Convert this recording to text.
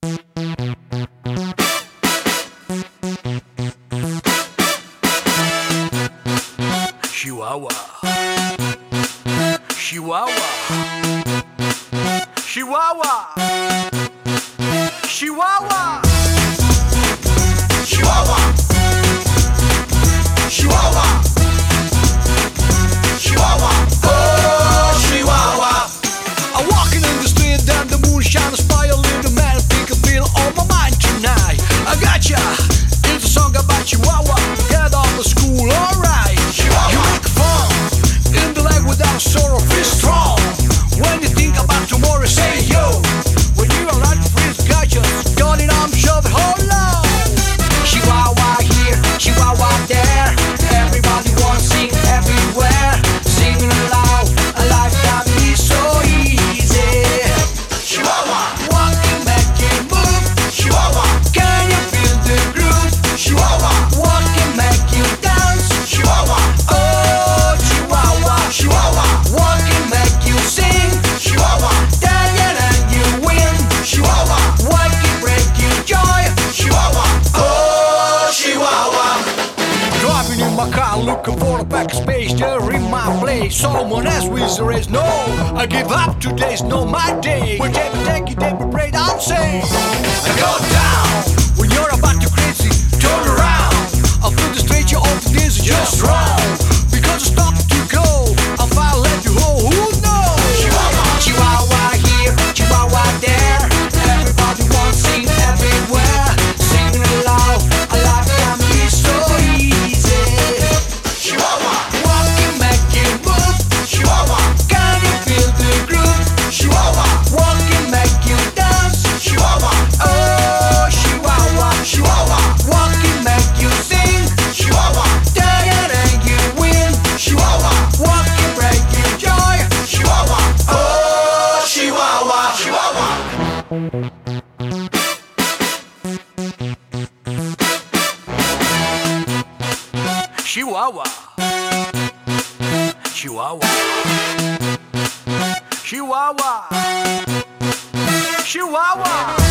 Chihuahua, Chihuahua, Chihuahua, Chihuahua, Chihuahua, Chihuahua, Chihuahua, oh Chihuahua. I'm walking in the street and the moon shines fire, little man, think I feel on my mind tonight. I gotcha, it's a song about Chihuahua. Get off the school, alright. You make fun in the leg without sorrow, feel strong. When you think about tomorrow, say yo. When you are not free, gotcha, got it, I'm shoving hold on. Chihuahua here, Chihuahua there. Everybody wants to sing everywhere. Singing aloud, a life can be so easy. Chihuahua, walking, making move. Chihuahua, can you feel the groove? Chihuahua, walking, make you dance. Chihuahua, oh Chihuahua, Chihuahua, walking, make you sing. Chihuahua, dance and you win. Chihuahua, walking, break you joy. Chihuahua, oh Chihuahua. Driving in my car, looking for a backspace. There in my place, someone else with the race. No, I give up. Today's not my day. When take it, every break, I'm saying I go down. When you're about to crazy, turn around. I feel the stranger of this is just wrong. Because I stop to go, I'm fine, let you go. Who knows? Chihuahua, Chihuahua here, Chihuahua there. Everybody wants to sing everywhere. Singing aloud, a life can be so easy. Chihuahua, walking, making move. Chihuahua, can you feel the groove? Chihuahua, walking, make you dance. Chihuahua, oh Chihuahua, Chihuahua, walking, make you sing. Chihuahua, dance and you win. Chihuahua, walking, break you joy. Chihuahua, oh Chihuahua, Chihuahua. Chihuahua, Chihuahua, Chihuahua, Chihuahua.